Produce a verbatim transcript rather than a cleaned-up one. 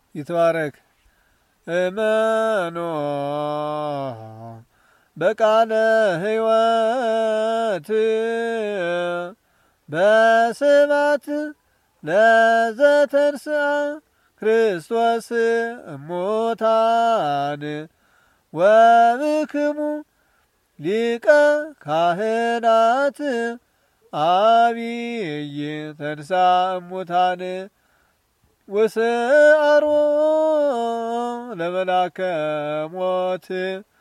ይትባረክ እመኖ በቃለ ሕይወት በስባት ለዘተንሥአ ክርስቶስ እሙታን ወብክሙ ሊቀ ካህናት አቢይ ተንሥአ እሙታን ወሰአሮ ለመላከ ሞት